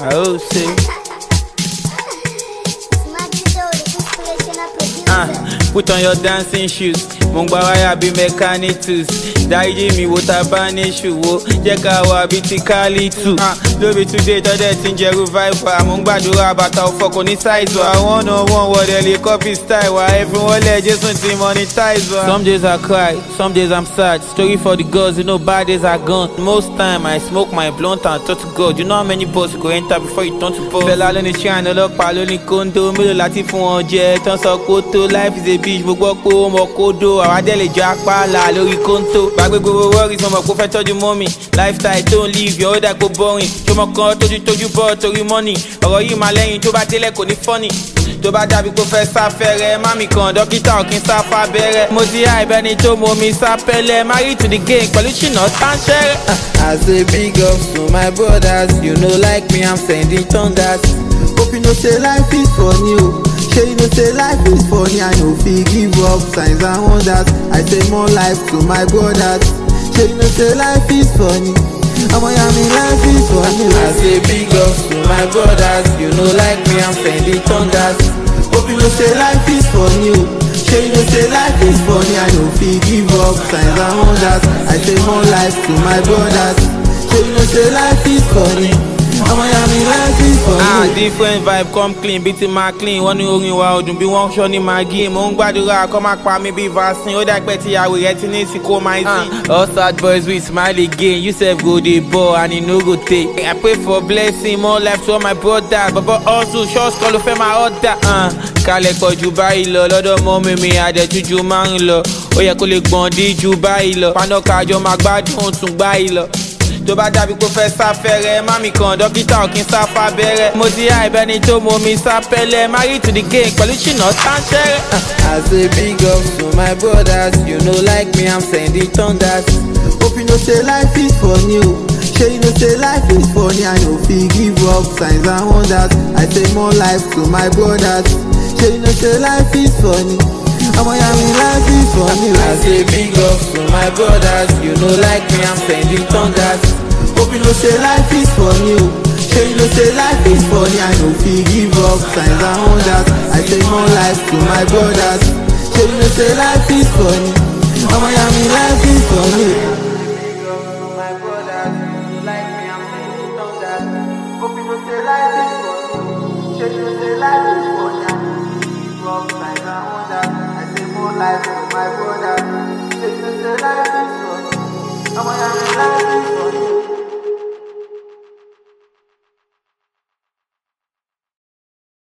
Oh, see. Put on your dancing shoes. Mungbawa be mechanic tools. Daiji mi wo tabani shuwo. Jeka wa biti kali too. Lóbi today tọ́dẹ̀ tí ń jẹ́rú vibe wa. Mungbàdúrà bàtà òfò ní size wa. One on one wọ́dẹ̀ lè copy style wa. Everyone lẹ̀ Jésù ti monetize wa. Some days I cry, some days I'm sad. Story for the girls, you know bad days are gone. Most time I smoke my blunt and talk to God. You know how many balls you go enter before you turn to boss. Fẹ́lá lóní shrine, ọlọ́pàá lóní kóńdó. Mélòó láti fún wọn jẹ, tán sọ kótó. Life is a bitch, mo gbọ́ pé ó mọ kódó. Àwa dẹ̀ lè jọ apá là lórí kóńtó. Gbàgbé gbogbo worries, mo mọ̀ pé ó fẹ́ tọ́jú mọ́mì. Lifestyle don't live, your other go boring. Ṣọmọ kan tójú bọ́ torí money. Ọ̀rọ̀ yìí máa lẹ́yìn tó bá délẹ̀ kò ní funny. Tó bá dàbí kó fẹ́ sáfẹ́rẹ́, mami kan dókítà ò kí n sáfá bẹ̀rẹ̀. Mo ti há ìbẹ́ni tó mọ omi sápẹ́lẹ̀. Married to the game pẹ̀lú ṣìnà tánṣẹ́rẹ́. I say big ups to my brothers, you know like me, I'm sending thunders. Hope you know say life is funny, oh. Shey you know say life is funny, I no fit give up, signs and wonders. I say more life to my brothers. Shey you know say life is funny, I'ma yami life is funny. I say big ups to my brothers, you know like me, I'm sending thunders. Hope you know say life is funny, oh. Shey you know say life is funny, I no fit give up, signs and wonders. I say more life to my brothers. Shey you know say life is funny, I'ma yami life is funny. Different vibe come clean, beating my clean. Wọ́n ní orin wa ọdún bí wọ́n ṣọ́ ní magi. Mo ń gbàdúrà kọ́ máa pa mí bí vaccine. Ó dàgbẹ́ tí ìyàwó rẹ̀ ti ní ìsìnkú máa sí. All sad boys with smile again. You sef go dey ball and e no go take. I pray for blessing, more life to all my brothers. Bàbá hustle, short call ló fẹ́ máa order. Kalẹ̀ pọ̀ ju báyìí lọ, lọ́dọ̀ mọ́ mímí àdẹ̀tújú máa ń lọ. Ó yẹ kó lè gbọ̀n dí ju báyìí lọ. Paná kájọ máa gbádùn tún báyìí lọ. Tó bá dàbí kó fẹ́ sáfẹ́rẹ́, mami kan dókítà ò kí n sáfá bẹ̀rẹ̀. Mo ti há ìbẹ́ni tó mọ omi sápẹ́lẹ̀. Married to the game pẹ̀lú ṣìnà tánṣẹ́rẹ́. I say big ups to my brothers, you know like me, I'm sending thunders. Hope you know say life is funny, oh. Shey you know say life is funny, I no fit give up, signs and wonders. I say more life to my brothers. Shey you know say life is funny, I'ma yami life is funny. I say big ups to my brothers, you know like me, I'm sending thunders. Hope you know say life is funny, oh. Shey you know say life is funny, I no fit give up, signs and wonders. I say more life to my brothers. Shey you know say life is funny, I'ma yami life is funny. Big ups to my brothers, you know like me, I'm sending thunders. Hope you know say life is funny, shey you know say life is funny, I no fit give up, signs and wonders. I say more life to my brothers. Shey you know say life is funny, I'ma yami life is funny.